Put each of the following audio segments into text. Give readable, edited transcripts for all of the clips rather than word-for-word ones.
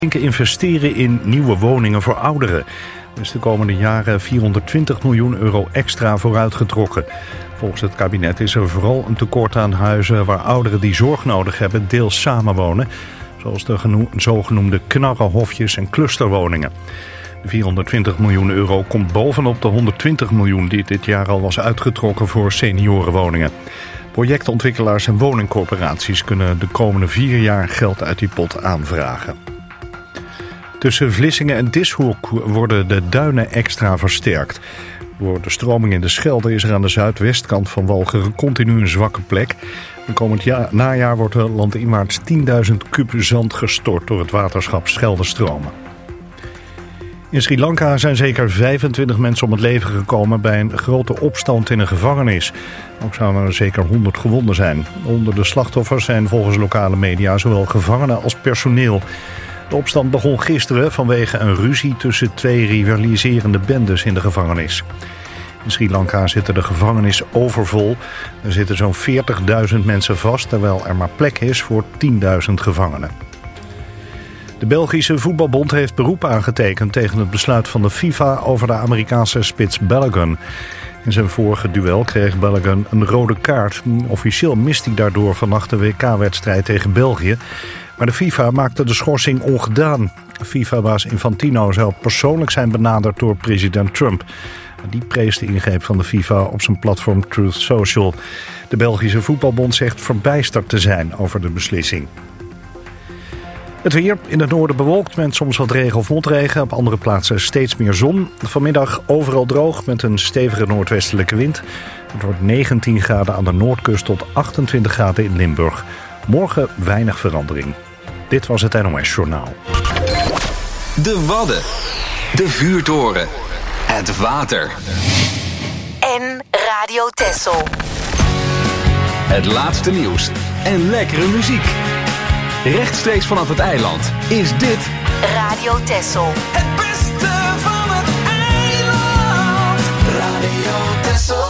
Investeren in nieuwe woningen voor ouderen. Er is de komende jaren 420 miljoen euro extra vooruitgetrokken. Volgens het kabinet is er vooral een tekort aan huizen waar ouderen die zorg nodig hebben deels samenwonen. Zoals de zogenoemde knarrenhofjes en clusterwoningen. De 420 miljoen euro komt bovenop de 120 miljoen die dit jaar al was uitgetrokken voor seniorenwoningen. Projectontwikkelaars en woningcorporaties kunnen de komende 4 jaar geld uit die pot aanvragen. Tussen Vlissingen en Dishoek worden de duinen extra versterkt. Door de stroming in de Schelde is er aan de zuidwestkant van Walcheren continu een zwakke plek. En komend najaar wordt er landinwaarts 10.000 kub zand gestort door het waterschap Scheldestromen. In Sri Lanka zijn zeker 25 mensen om het leven gekomen bij een grote opstand in een gevangenis. Ook zouden er zeker 100 gewonden zijn. Onder de slachtoffers zijn volgens lokale media zowel gevangenen als personeel. De opstand begon gisteren vanwege een ruzie tussen 2 rivaliserende bendes in de gevangenis. In Sri Lanka zitten de gevangenis overvol. Er zitten zo'n 40.000 mensen vast, terwijl er maar plek is voor 10.000 gevangenen. De Belgische voetbalbond heeft beroep aangetekend tegen het besluit van de FIFA over de Amerikaanse spits Balogun. In zijn vorige duel kreeg Balogun een rode kaart. Officieel mist hij daardoor vannacht de WK-wedstrijd tegen België. Maar de FIFA maakte de schorsing ongedaan. FIFA-baas Infantino zou persoonlijk zijn benaderd door president Trump. Die prees de ingreep van de FIFA op zijn platform Truth Social. De Belgische voetbalbond zegt verbijsterd te zijn over de beslissing. Het weer in het noorden bewolkt met soms wat regen of motregen. Op andere plaatsen steeds meer zon. Vanmiddag overal droog met een stevige noordwestelijke wind. Het wordt 19 graden aan de noordkust tot 28 graden in Limburg. Morgen weinig verandering. Dit was het NOS Journaal. De Wadden. De vuurtoren. Het water. En Radio Texel. Het laatste nieuws en lekkere muziek. Rechtstreeks vanaf het eiland is dit Radio Texel. Het beste van het eiland. Radio Texel.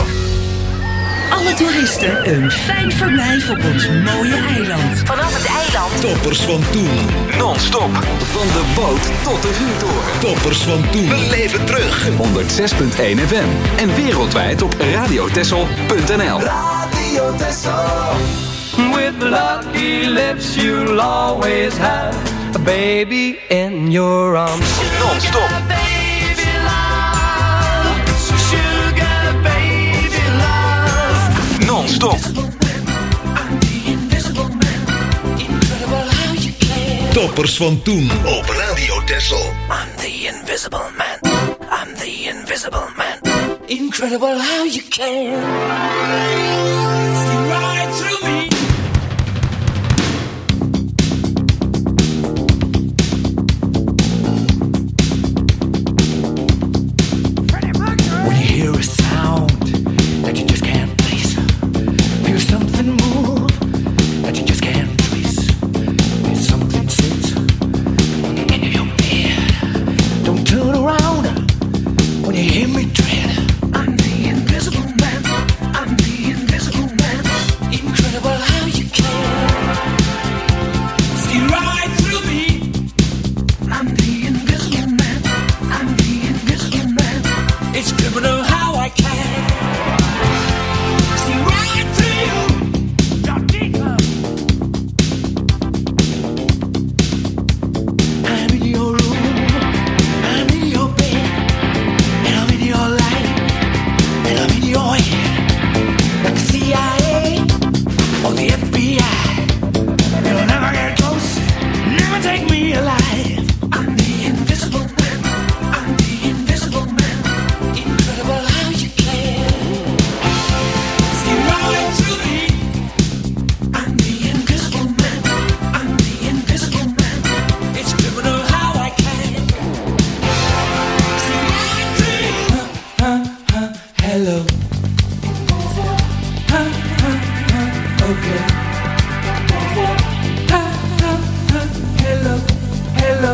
Alle toeristen een fijn verblijf op ons mooie eiland. Vanaf het eiland. Toppers van toen. non-stop van de boot tot de vuurtoren. Toppers van toen. We leven terug. 106.1 FM en wereldwijd op radiotessel.nl. Radio Texel. With lucky lips you'll always have a baby in your arms. Non-stop. Baby love, sugar baby love. Non-stop. Toppers van toen op Radio Texel. I'm the invisible man. I'm the invisible man. Incredible how you can see right through me. When you hear a sound that you just can't place, feel something move that you just can't trace. Feel something sit in your bed. Don't turn around when you hear me tread. I'm the invisible man. I'm the invisible man. Incredible how you can see right through me. I'm the invisible man. I'm the invisible man. It's criminal how I can see right through you. Not deeper. I'm in your room. I'm in your bed. And I'm in your life. And I'm in your head. Like the CIA or the FBI. You'll never get close. Never take me alive. I'm the invisible man. I'm the invisible man. Incredible how you can see right through me. I'm the invisible man. I'm the invisible man. It's criminal how I can see right through you. Hello. Okay. Hello. Hello.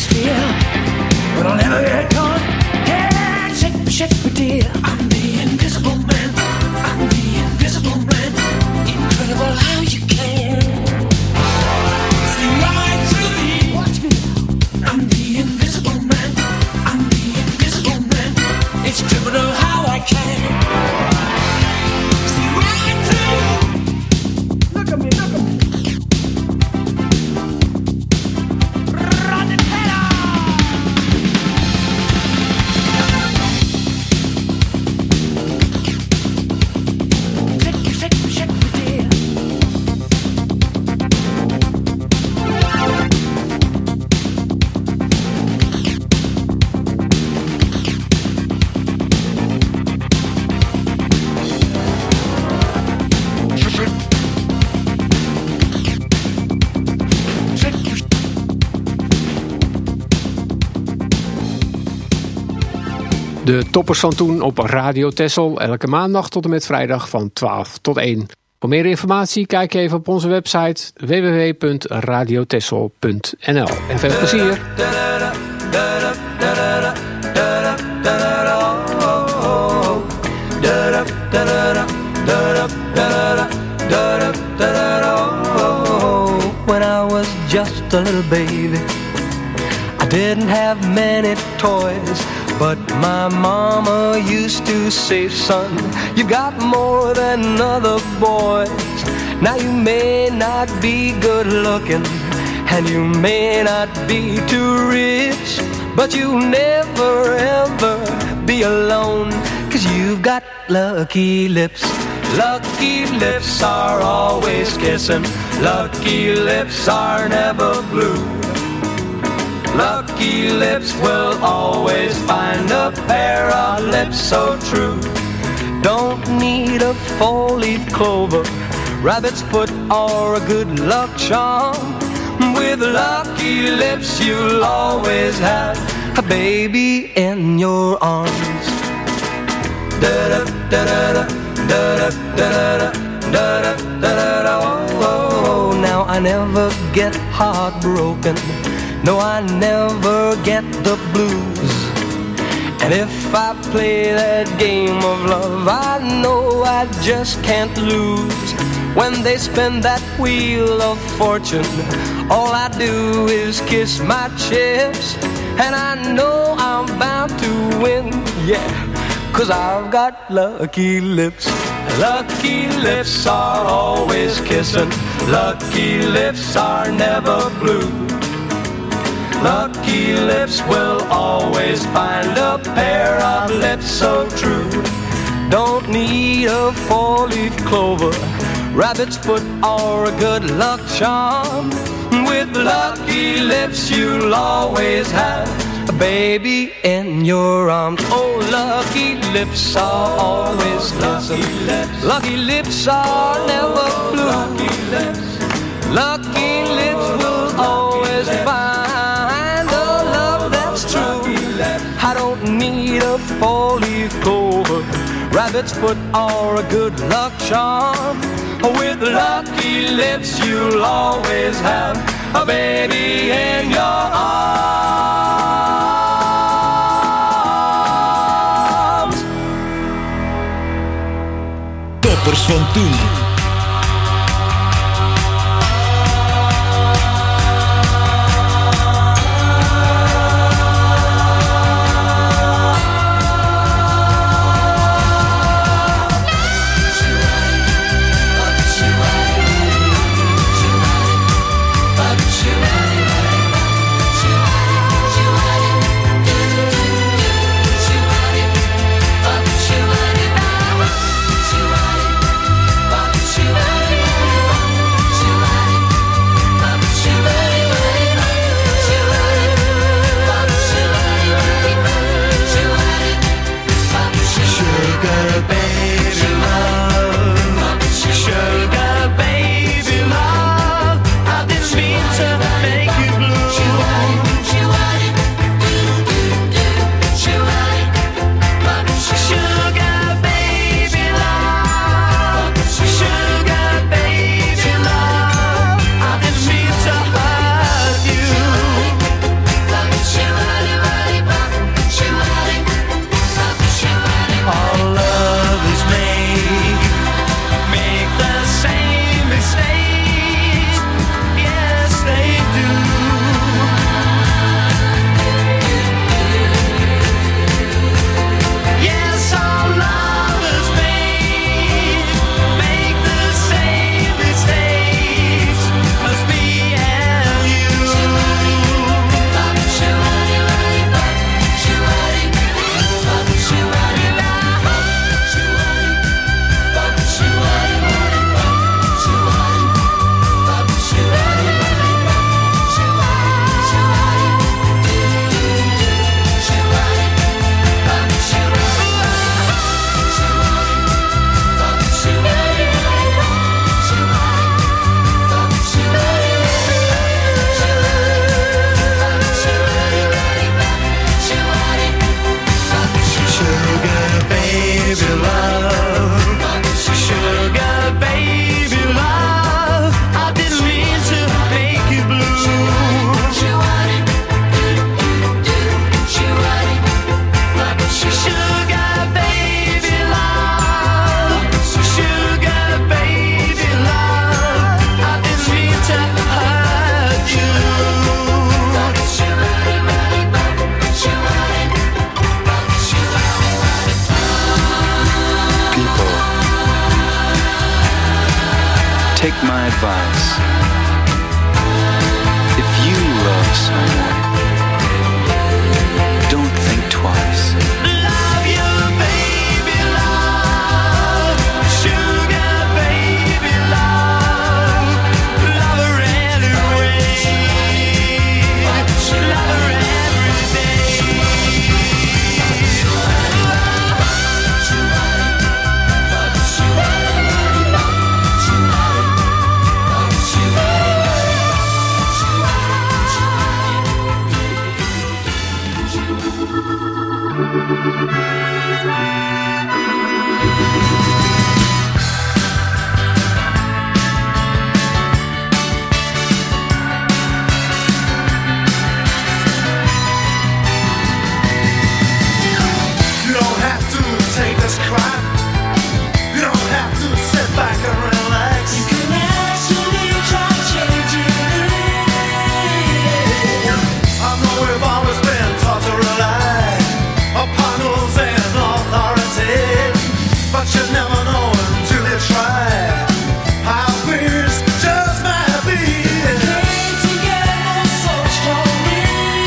atmosphere, but I'll never get caught. Yeah, shake me, dear. I'm the invisible man. I'm the invisible man. Incredible how you can see right through me. Watch me. I'm the invisible man. I'm the invisible man. It's criminal how I can see right through. Look at me, look at me. De toppers van toen op Radio Texel, elke maandag tot en met vrijdag van 12 tot 1. Voor meer informatie kijk even op onze website www.radiotexel.nl. En veel plezier! When I was just a little baby, I didn't have many toys, but my mama used to say, son, you got more than other boys. Now you may not be good looking, and you may not be too rich, but you'll never ever be alone, 'cause you've got lucky lips. Lucky lips are always kissing. Lucky lips are never blue. Lucky lips will always find a pair of lips so true. Don't need a four-leaf clover, rabbit's foot or a good luck charm. With lucky lips you'll always have a baby in your arms. Da-da, da-da-da, da-da, da-da, da-da, da-da, oh, now I never get heartbroken. No, I never get the blues. And if I play that game of love, I know I just can't lose. When they spin that wheel of fortune, all I do is kiss my chips, and I know I'm bound to win, yeah, 'cause I've got lucky lips. Lucky lips are always kissing. Lucky lips are never blue. Lucky lips will always find a pair of lips so true. Don't need a four-leaf clover, rabbit's foot or a good luck charm. With lucky lips you'll always have a baby in your arms. Oh, lucky lips are always kissing. Lucky lips are never blue. Lucky lips will always find a love that's true. I don't need a four-leaf clover, rabbit's foot or a good luck charm. With lucky lips you'll always have a baby in your arms. Toppers van toen. advice. If you love someone, don't think twice. Love you, baby, love. Sugar, baby, love. Love her anyway. Love her every day. You don't have to take this crap. You don't have to sit back and relax. You can actually try changing it. I know we've always been taught to rely upon rules and authority, but you never know until you try how things just might be. Came together so strongly.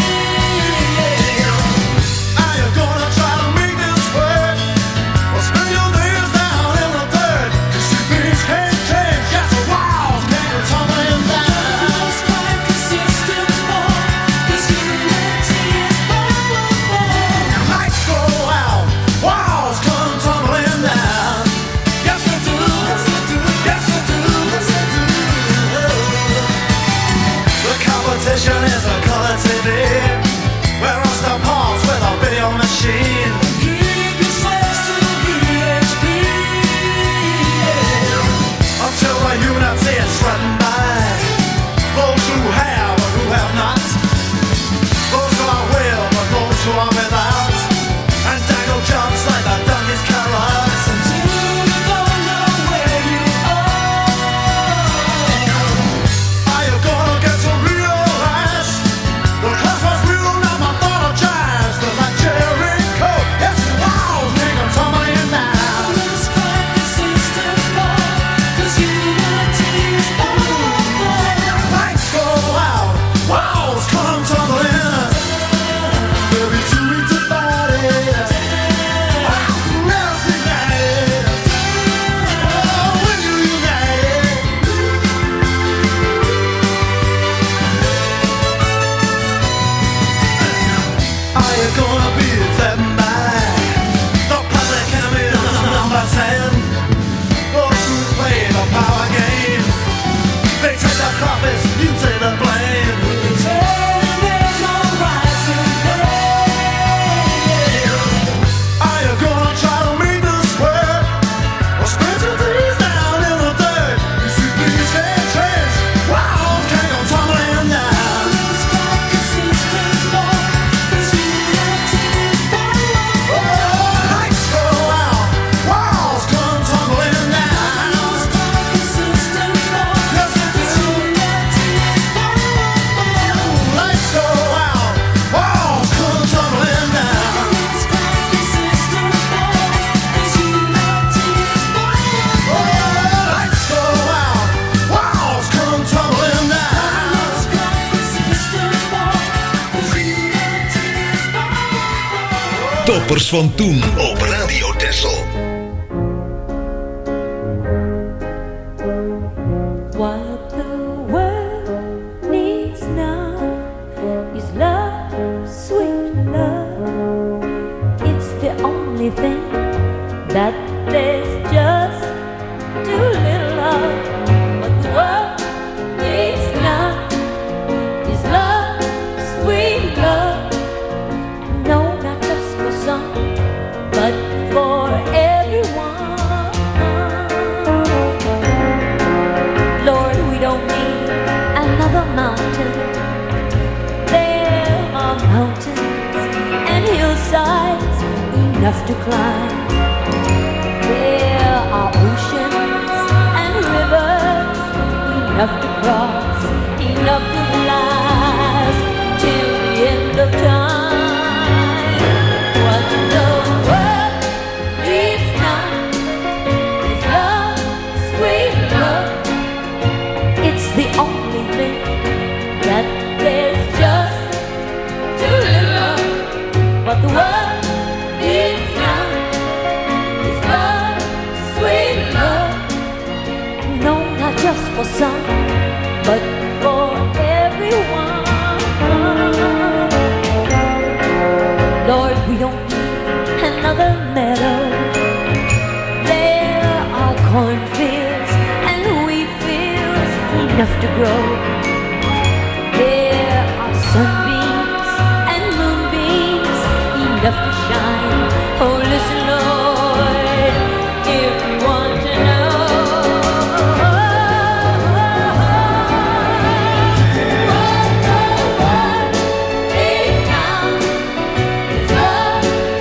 Are you gonna try to make this work, or spend your days down in the dirt? 'Cause you things can't change, yes, the walls can't tumbling down. It's like a system's born, 'cause unity is powerful. Lights go out, walls come tumbling down. Yes, they do, yes, they do, yes, they do, yes, they do. The competition is a color TV. We're on the pause with a video machine. Keep your slaves to VHP. Until the unity is threatened by those who have or who have not, those who are with or those who are without, and dangle jumps like the donkey's carrots until you don't know where you are. Are you gonna get to realize the class was real, not mythologized? Like Jericho, yes, the walls make them tumbling down. It's like the system's born, 'cause unity is powerful. Lights go out, walls come tumbling down. There'll be two weeks about it. Never united. Oh, when you unite. Are you gonna be threatened by the public enemy number 10? Those who play the power game, they take the profits, you take the blame. Saying there's no rising pain. Are you gonna try to make this work, or spread your days down in the dirt? You see things can't change, walls can't go tumbling down. It's like a system's born, 'cause unity is powerful. Lights go out, walls come tumbling down. It's like a system's born, yes, it is. Unity is powerful. Lights go out, walls come tumbling down. It's like a system's born, 'cause unity is powerful. Lights go out, walls come tumbling down. It's like a system's born, 'cause unity is powerful. Toppers van toen op Radio Texel. What the world needs now is love, sweet love. It's the only thing that there's just too little of. What the world needs now is love, sweet love. No, not just for some, but for everyone. Lord, we don't need another mountain. There are mountains and hillsides enough to climb. There are oceans and rivers enough to cross, enough to last till the end of time. What the world needs now is love, sweet love. What the world needs now is love, sweet love. No, not just for some, but for everyone. Lord, we don't need another meadow. There are cornfields and wheat fields enough to grow. There are sunbeams and moonbeams enough to shine. Oh, listen, Lord, if you want to know. What the world needs now is love,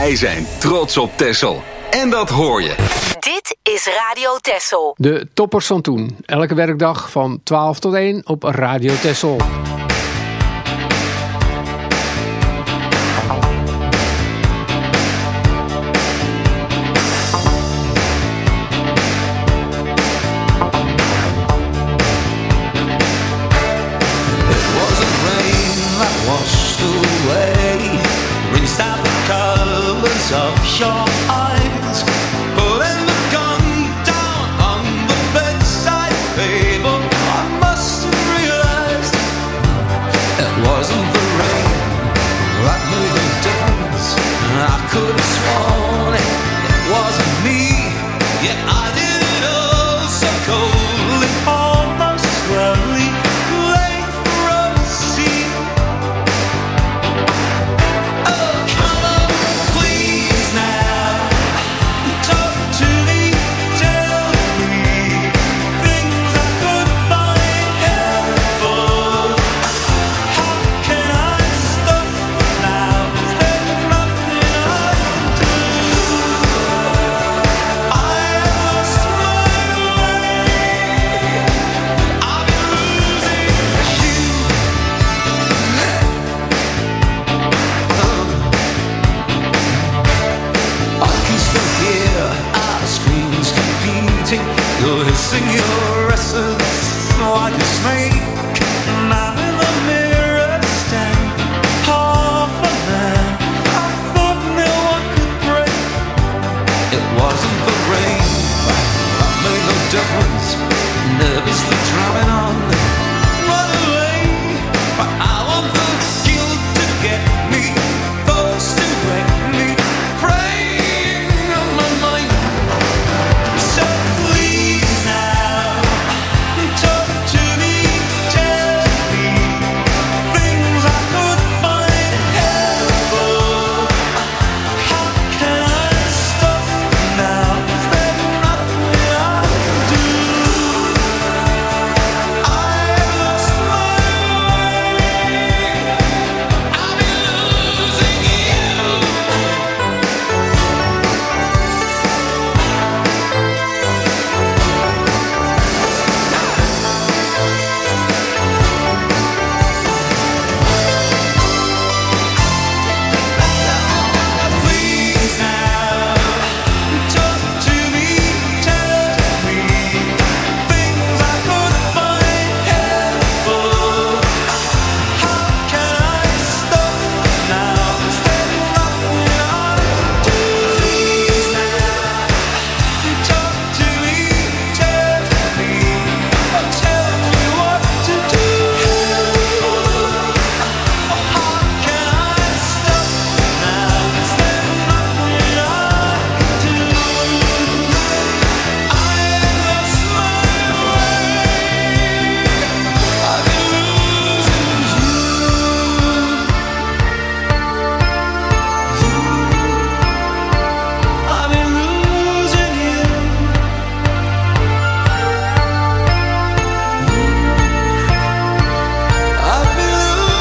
Wij zijn trots op Texel. En dat hoor je. Dit is Radio Texel. De toppers van toen. Elke werkdag van 12 tot 1 op Radio Texel. Of your eyes, putting the gun down on the bedside table. I must have realized it wasn't the rain that made the difference. I could have sworn it wasn't me. Yet I did it all so coldly, almost slowly, late for a scene. Oh, come on. You're hissing your essence like a snake. Now in the mirror stand half a man. I thought no one could break. It wasn't the rain that made no difference. Nervously drumming on, run away. But I want the guilt to get me, thoughts to break me, praying on my mind. So please now, talk to me, tell me things I could find helpful. How can I stop now? Is there nothing I can do? I've lost my way. I've been losing you. Please now, talk to me, tell me things I could find helpful. How can I stop now? Is there nothing I can do? Please now, talk to me, tell me what to do. How can I stop now? Is there nothing I can do? I've lost my way. I've been losing you. I've been losing you. I've been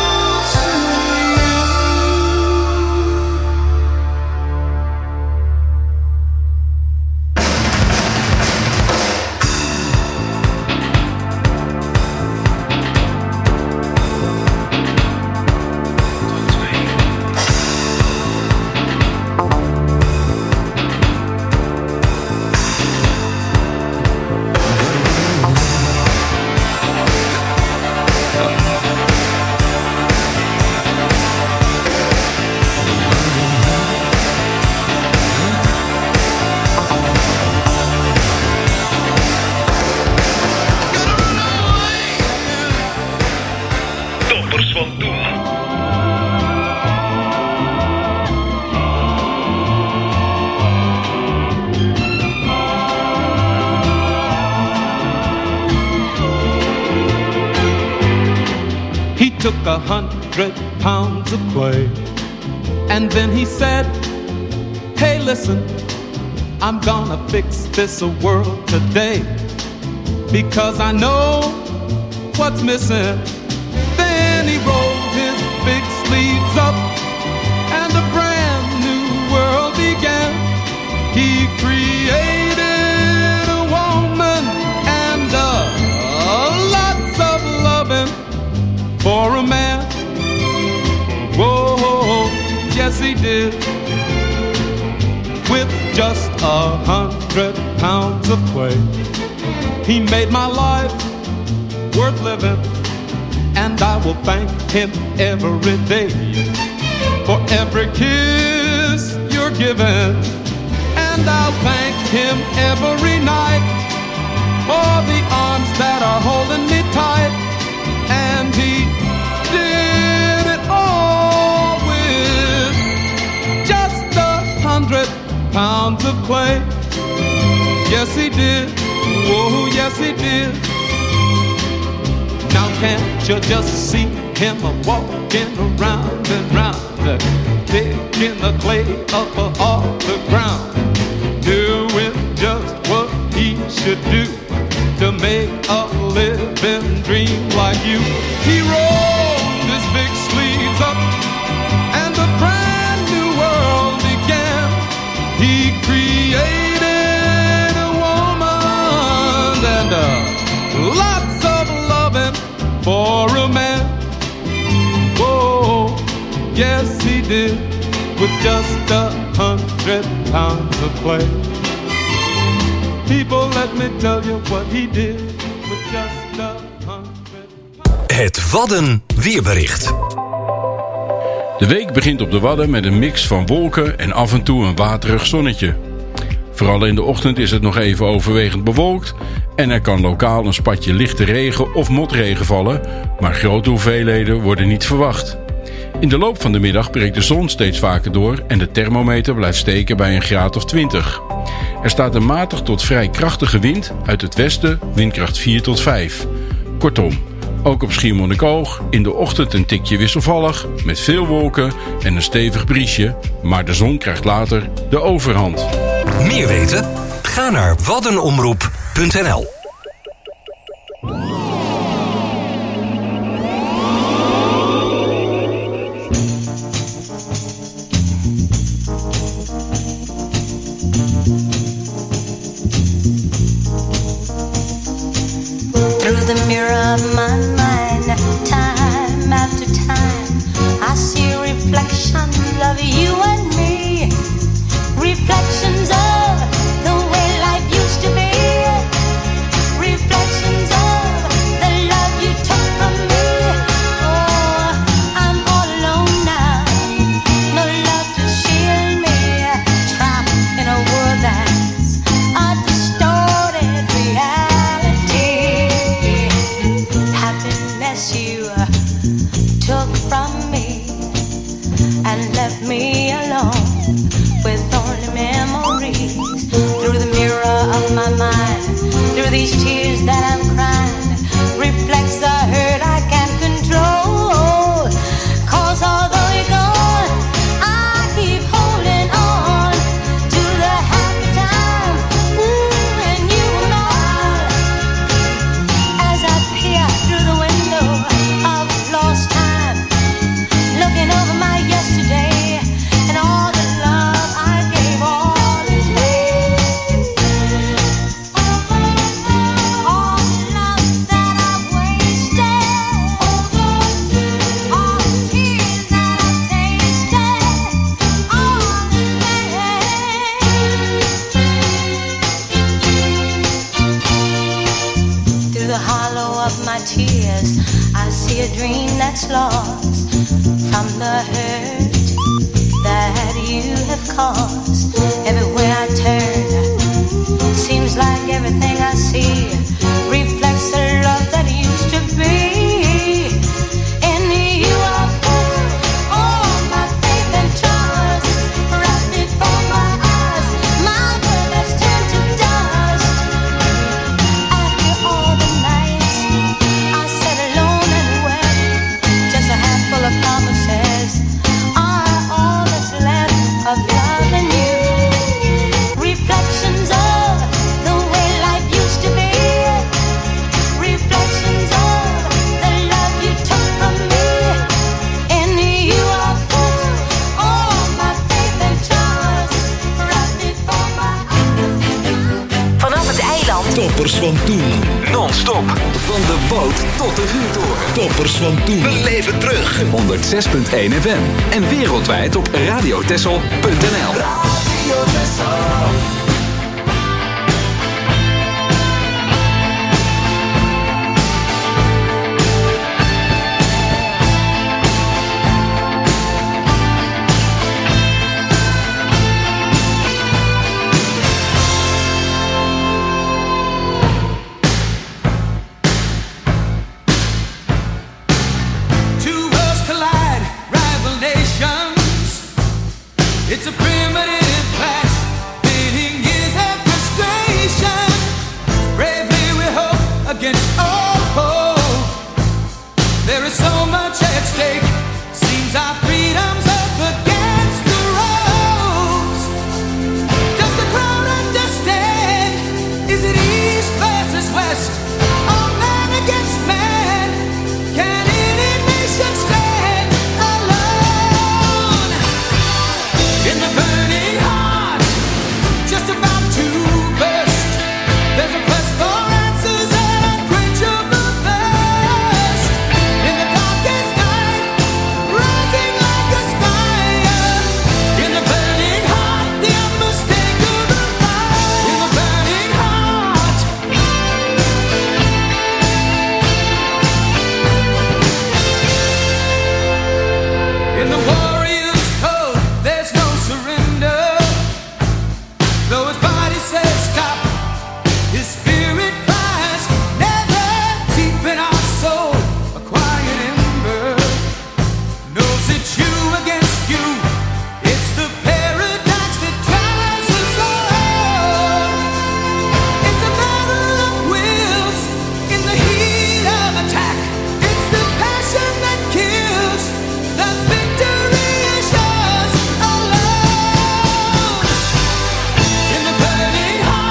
Toppers van toen. He took 100 pounds of clay, and then he said, hey listen, I'm gonna fix this world today, because I know what's missing. Then he rolled his big sleeves up, and a brand new world He created a woman and lots of loving for a man. Whoa, yes he did. With just 100 pounds of clay, he made my life worth living, and I will thank him every day for every kiss you're giving, and I'll thank him every night for the arms that are holding me tight. And he did it all with just 100 pounds of clay. Yes he did, oh yes he did. Now can't you just see him walking around and round, picking the clay up off the ground, doing just what he should do to make a living dream like you. He rolled his big sleeves up and a brand new world began. He created a woman and lots of loving for a man. Oh, yes he did, with just 100 pounds of clay. People, let me tell you what he did with just 100. Het Wadden weerbericht. De week begint op de Wadden met een mix van wolken en af en toe een waterig zonnetje. Vooral in de ochtend is het nog even overwegend bewolkt en er kan lokaal een spatje lichte regen of motregen vallen, maar grote hoeveelheden worden niet verwacht. In de loop van de middag breekt de zon steeds vaker door en de thermometer blijft steken bij een graad of 20. Er staat een matig tot vrij krachtige wind uit het westen, windkracht 4 tot 5. Kortom, ook op Schiermonnikoog in de ochtend een tikje wisselvallig, met veel wolken en een stevig briesje, maar de zon krijgt later de overhand. Meer weten? Ga naar waddenomroep.nl. Through the mirror of my mind, time after time, I see reflections of you and me. Reflections of the way life used to be. Reflections of the love you took from me. Oh, I'm all alone now, no love to shield me. Trapped in a world that's a distorted reality. Happiness you took from me and left me alone with only memories. Through the mirror of my mind, through these tears that I'm crying, reflects the hurt I can't control. 'Cause although you're gone, I keep holding on to the happy time when you were mine. As I peer through the window of lost time, looking over my yesterday and all the love I gave all is vain. All the love that I've wasted, all the tears that I've tasted, all in vain. Through the hollow of my tears, I see a dream that's lost from the hurt that you have caused. Everywhere I turn, seems like everything I see reflects the love that used to be. In you I put all my faith and trust, right before my eyes, my world has turned to dust. After all the nights I sat alone and wept, just a handful of promises are all that's left of love and you. Toppers van toen. Non-stop. Van de boot tot de vuurtoren. Toppers van toen. Beleef het terug. 106.1 FM. En wereldwijd op radiotessel.nl. Radio Tessel. It's a primitive clash, pitting years of frustration. Bravely we hope against all hope. There is so much at stake. Seems our freedom's up against the ropes. Does the crowd understand? Is it east versus west? Or man against man? Can any nation stand alone? In the burning heart, just about to burst, there's a quest for answers and unquenchable thirst. In the darkest night, rising like a spire. In the burning heart, the unmistakable fire. In the burning heart. In the warrior's code, there's no surrender. Though his body says stop, his spirit cries never. Deep in our soul, a quiet ember knows it's you against you. It's the paradox that drives us all. It's a battle of wills in the heat of attack. It's the passion that kills. The victory is yours alone. In the burning heart.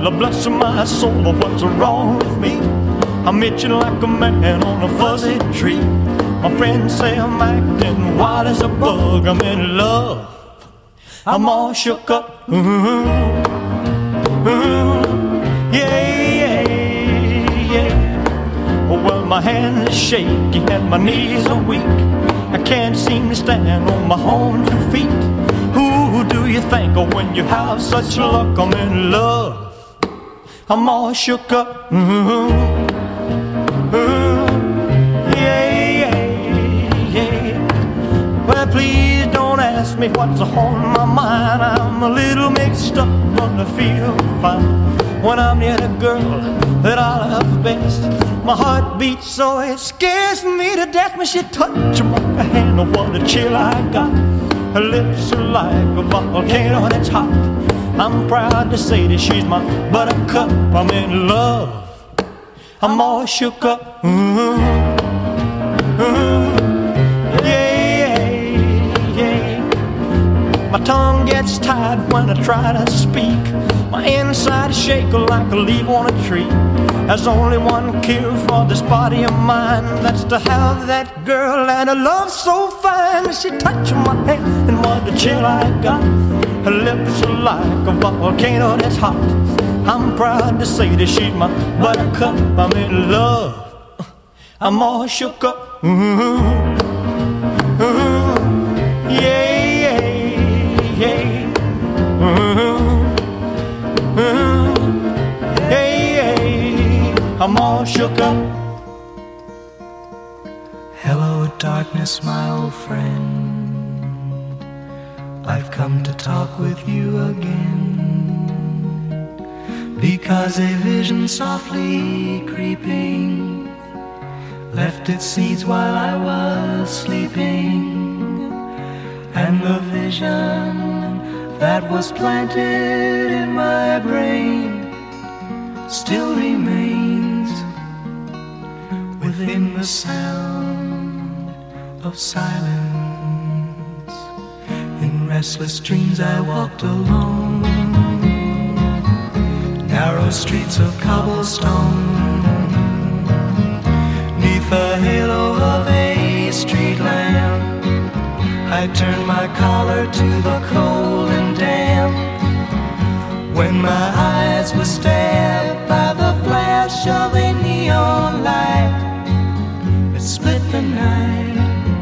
Lord bless my soul, what's wrong with me? I'm itching like a man on a fuzzy tree. My friends say I'm acting wild as a bug. I'm in love, I'm all shook up. Yeah, yeah. Well, my hands are shaky and my knees are weak. I can't seem to stand on my own 2 feet. Who do you think of when you have such luck? I'm in love, I'm all shook up. Well, please don't ask me what's on my mind. I'm a little mixed up, but I feel fine when I'm near the girl that I love best. My heart beats so it scares me to death when she touches my hand. Oh, what a chill I got. Her lips are like a volcano that's hot. I'm proud to say that she's my buttercup. I'm in love, I'm all shook up. My tongue gets tied when I try to speak. My inside shake like a leaf on a tree. There's only one cure for this body of mine. That's to have that girl and a love so fine. She touched my hand and what a chill I got. Her lips are like a volcano that's hot. I'm proud to say that she's my buttercup. I'm in love, I'm all shook up. Yeah. I'm all shook up. Hello, darkness, my old friend. I've come to talk with you again, because a vision softly creeping left its seeds while I was sleeping, and the vision that was planted in my brain still remains within the sound of silence. In restless dreams I walked alone, narrow streets of cobblestone, neath the halo of a street lamp. I turned my collar to the cold and damp, when my eyes were stabbed by the flash of a neon light that split the night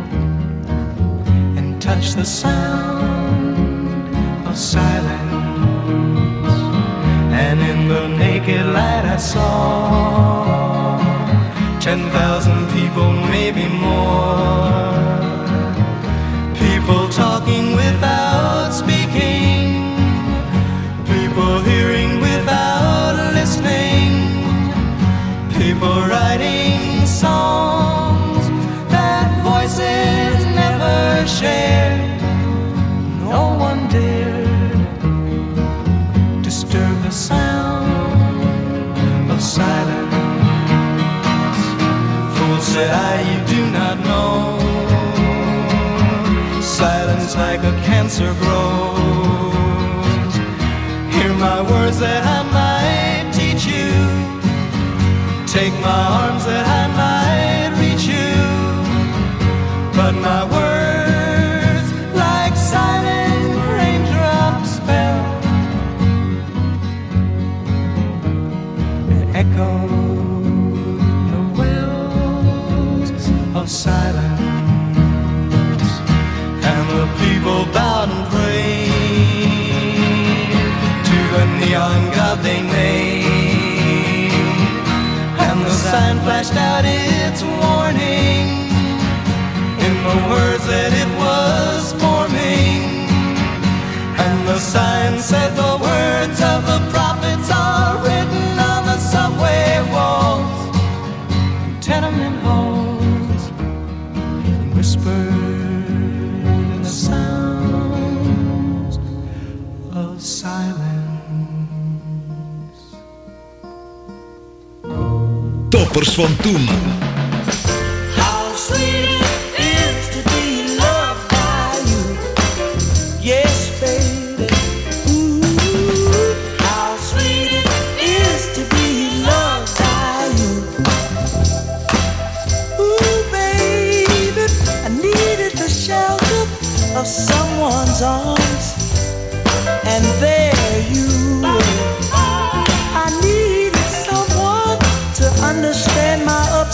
and touched the sound of silence. And in the naked light I saw 10,000 people, maybe more, people talking without speaking, people hearing without listening, people writing songs that voices never shared. No one dared disturb the sound of silence. Fool, said I, you do not know, silence like a cancer grows. Hear my words that I might teach you, take my arms that I might reach you, but my words like silent raindrops fell and echoed the wells of silence. And the people bowed and prayed to the neon god they made, and the sign flashed out its warning in the words that it was forming. And the sign said the words of the prophets are written on the subway walls, tenement halls, and whispered in the sounds of silence. Toppers van toen. How sweet it is to be loved by you. Yes, baby. Ooh, how sweet it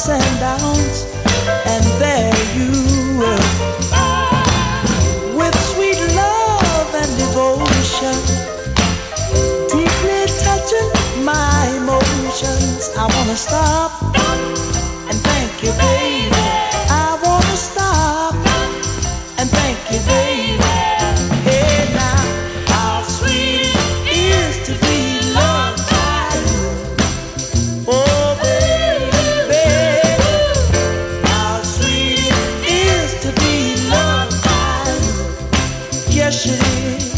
ups and downs, and there you were, with sweet love and devotion, deeply touching my emotions. I wanna stop and thank you, baby. I wanna stop and thank you, baby. Hey now, how sweet it is to be loved by you. Oh baby, how sweet it is to be loved by you. Yes it is.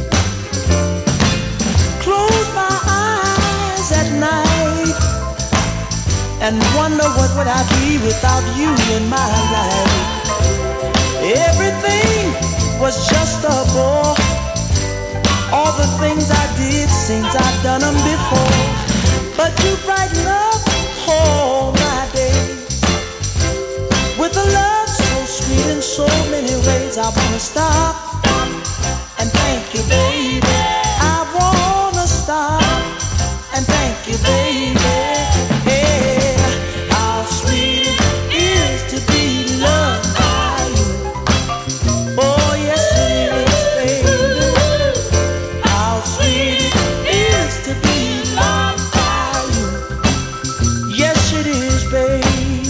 Close my eyes at night and wonder what would I be without you in my life. Everything was just a bore. All the things I did seems I've done them before. But you brighten up all my days with a love so sweet in so many ways. I wanna stop and thank you, baby. I wanna stop and thank you, baby. Hey, how sweet it is to be loved by you. Oh yes it is, baby. How sweet it is to be loved by you. Yes it is, baby.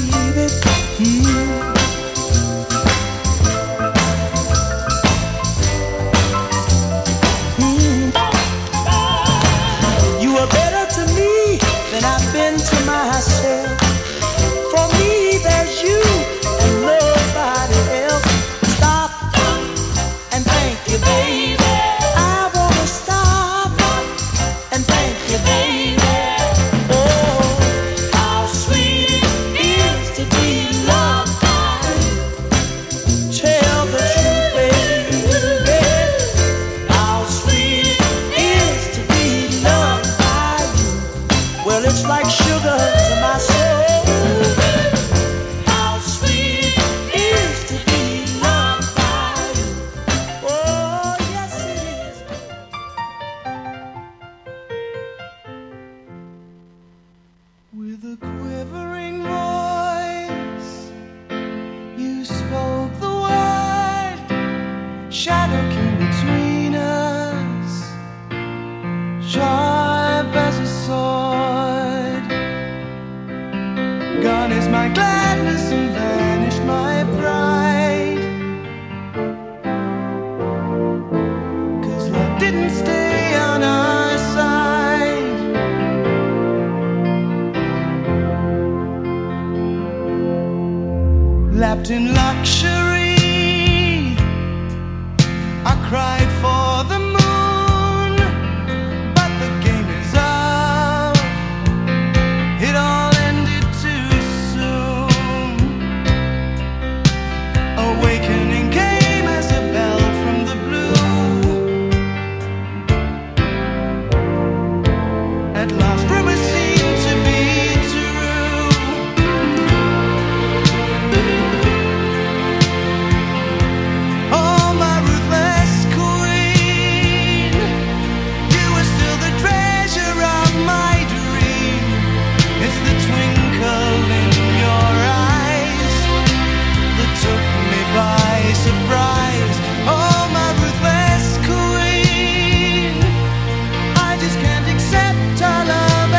You are better to me than I've been to myself. For me, there's you and nobody else. Stop and thank you, baby. I wanna stop and thank you, baby. Oh, how sweet it is to be loved by you. Tell the truth, baby. How sweet it is to be loved by you. Well, it's like sugar to my soul. How sweet it is to be loved by you. Oh, yes it is. With a quivering voice, you spoke the word. Shadow came between us, sharp as a sword. Gone is my gladness and vanished my pride. 'Cause love didn't stay on our side. Lapped in luxury, I cried for the moon, but the game is up. It all ended too soon. Awakening came as a bell from the blue. At last, rumors seemed to be true. Oh, my ruthless queen, you were still the treasure of my dream. It's the twinkle in your eyes that took me by surprise. Oh, my ruthless queen, I just can't accept our love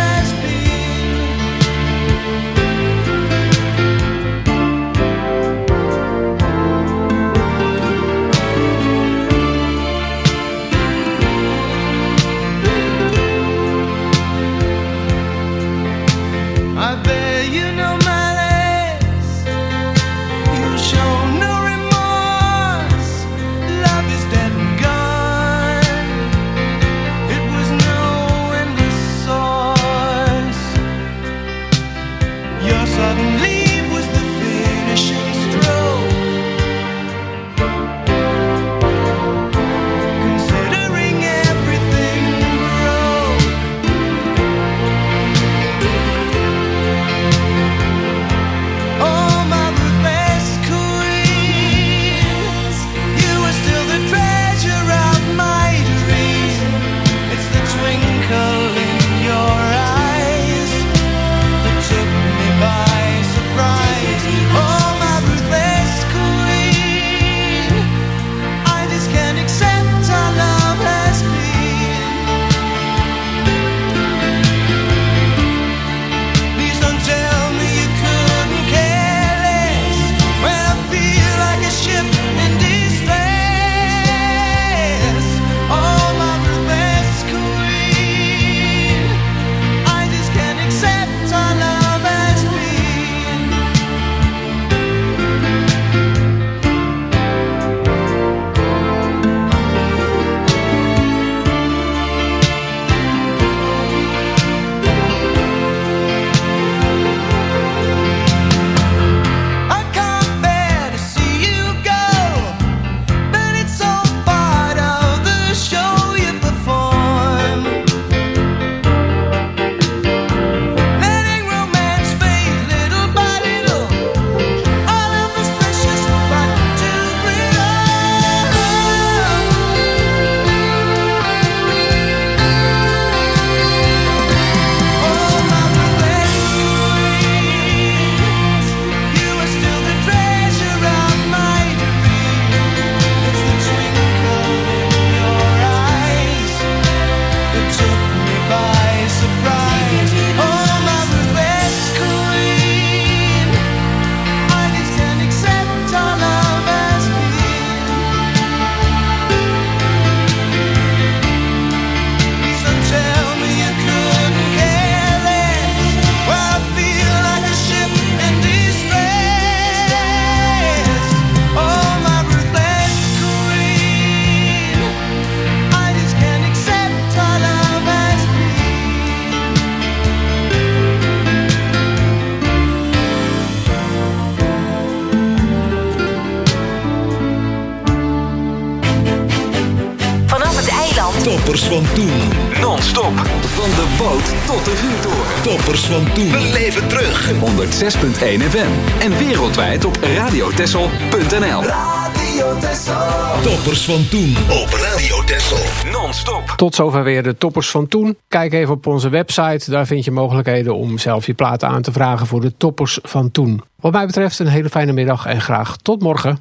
Toppers van toen. Non-stop. Van de boot tot de vuurtoren. Toppers van toen. Beleef het terug. 106.1 FM. En wereldwijd op radiotessel.nl. Radio Texel. Toppers van toen op Radio Texel. Non-stop. Tot zover weer de toppers van toen. Kijk even op onze website. Daar vind je mogelijkheden om zelf je platen aan te vragen voor de toppers van toen. Wat mij betreft een hele fijne middag en graag tot morgen.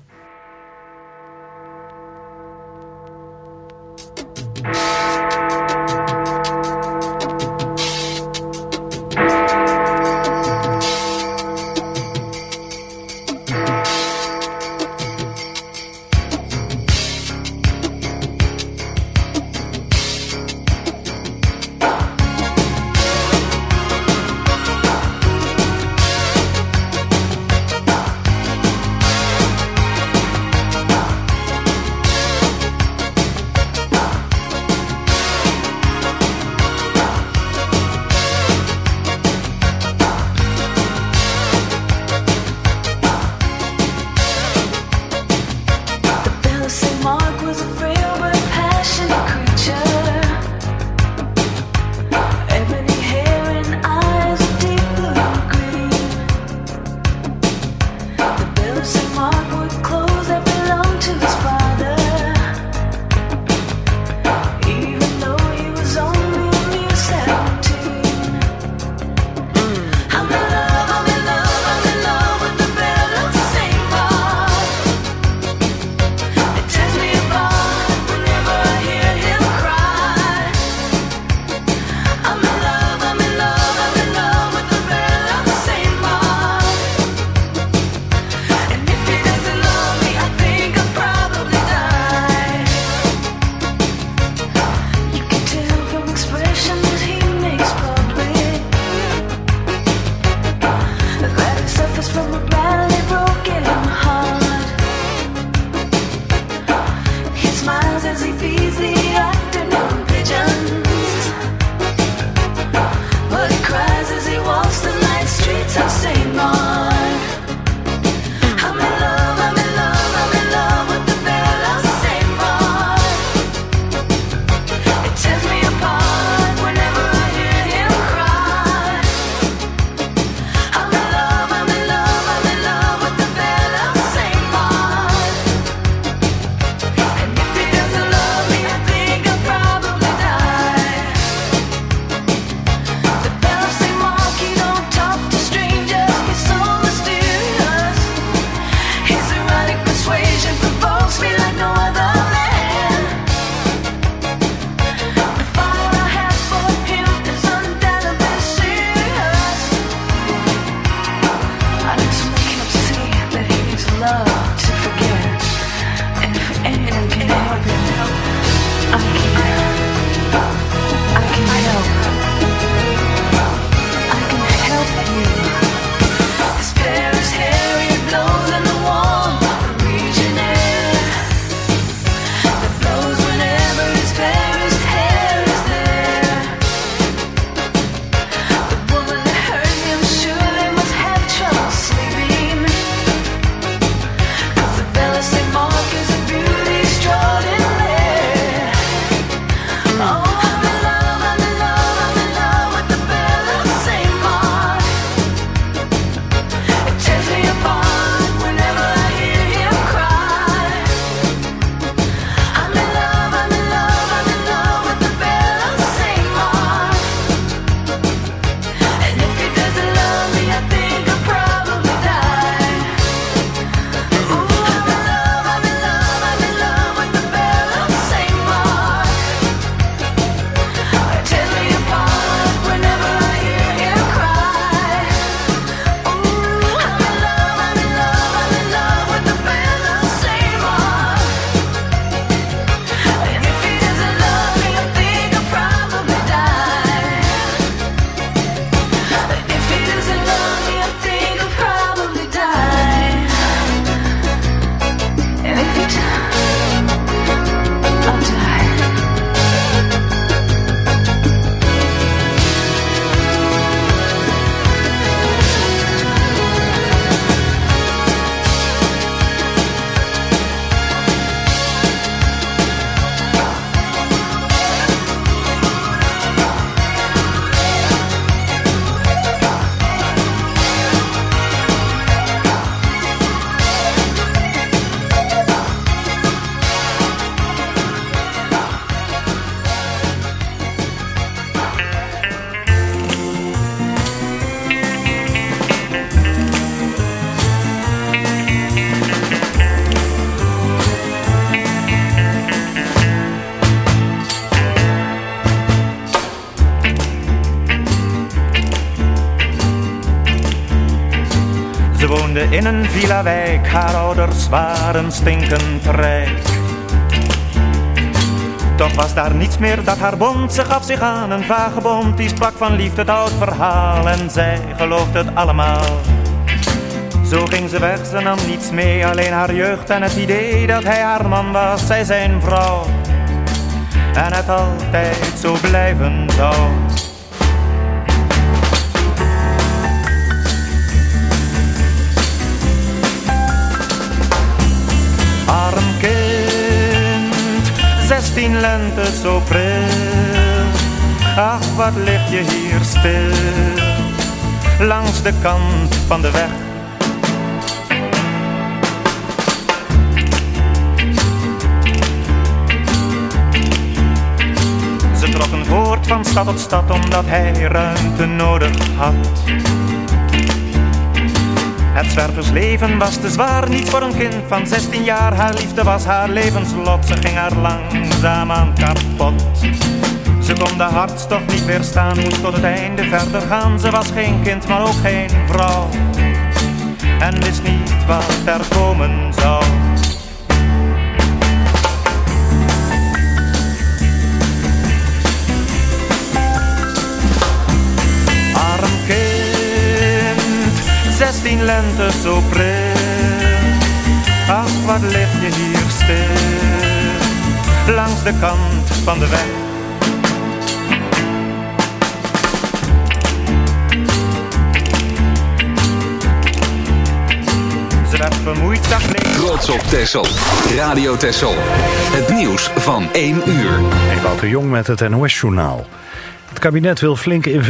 woonde in een villa-wijk, haar ouders waren stinkend rijk. Toch was daar niets meer dat haar bond, ze gaf zich aan een vagebond. Die sprak van liefde, het oud verhaal, en zij geloofde het allemaal. Zo ging ze weg, ze nam niets mee, alleen haar jeugd en het idee dat hij haar man was, zij zijn vrouw. En het altijd zo blijven zou. Arm kind, 16 lente zo pril. Ach, wat lig je hier stil, langs de kant van de weg. Ze trokken voort van stad tot stad, omdat hij ruimte nodig had. Het zwerversleven was te zwaar, niet voor een kind van 16 jaar. Haar liefde was haar levenslot, ze ging haar langzaamaan kapot. Ze kon de hartstocht niet weerstaan, moest tot het einde verder gaan. Ze was geen kind, maar ook geen vrouw, en wist niet wat er komen zou. Arm kind, 16 lente zo pril. Ach, wat lig je hier stil, langs de kant van de weg. Ze werd vermoeid, zag leeg. Trots op Texel. Radio Texel. Het nieuws van 1 uur. Ewout de Jong met het NOS-journaal. Het kabinet wil flinke